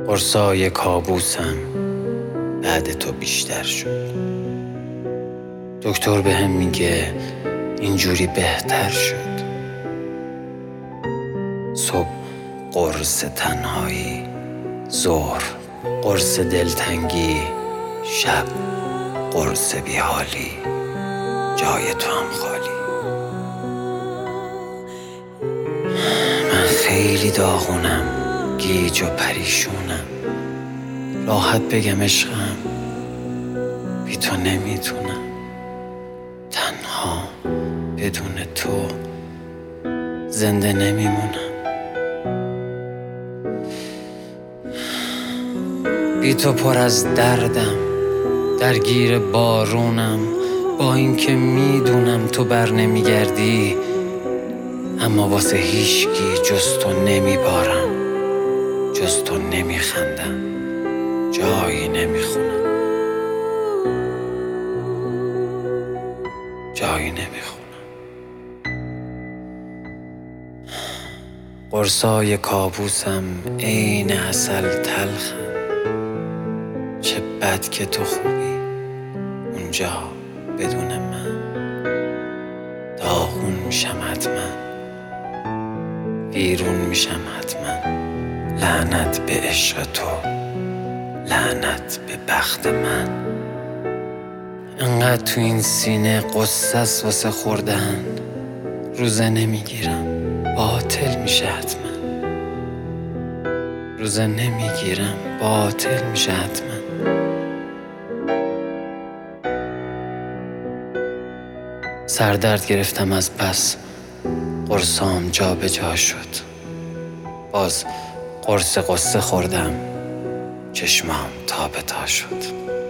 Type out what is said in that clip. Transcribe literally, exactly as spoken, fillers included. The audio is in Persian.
قرصای کابوسم بعد تو بیشتر شد. دکتر بهم میگه اینجوری بهتر شد. صبح قرص تنهایی، ظهر قرص دلتنگی، شب قرص بیحالی، جای تو هم خالی. من خیلی داغونم، گیج و پریشونم، راحت بگم عشقم بی تو نمیتونم. تنها بدون تو زنده نمیمونم. بی تو پر از دردم، درگیر بارونم، با اینکه میدونم تو بر نمیگردی، اما واسه هیچکی جز تو نمیبارم، جز تو نمیخندم، جایی نمیخونم، جایی نمیخونم. قرصای کابوسم عین عسل تلخم، چه بد که تو خوبی اونجا بدون من. داغون میشم حتما، بیرون میشم حتما. لعنت به عشق تو، لعنت به بخت من. انقدر تو این سینه قصص واسه خوردن، روزه نمیگیرم باطل میشه حتما. روزه نمیگیرم باطل میشه حتما. سردرد گرفتم از بس قرصام جا به جا شد. باز قرص قصه خوردم، چشمام تا به تا شد.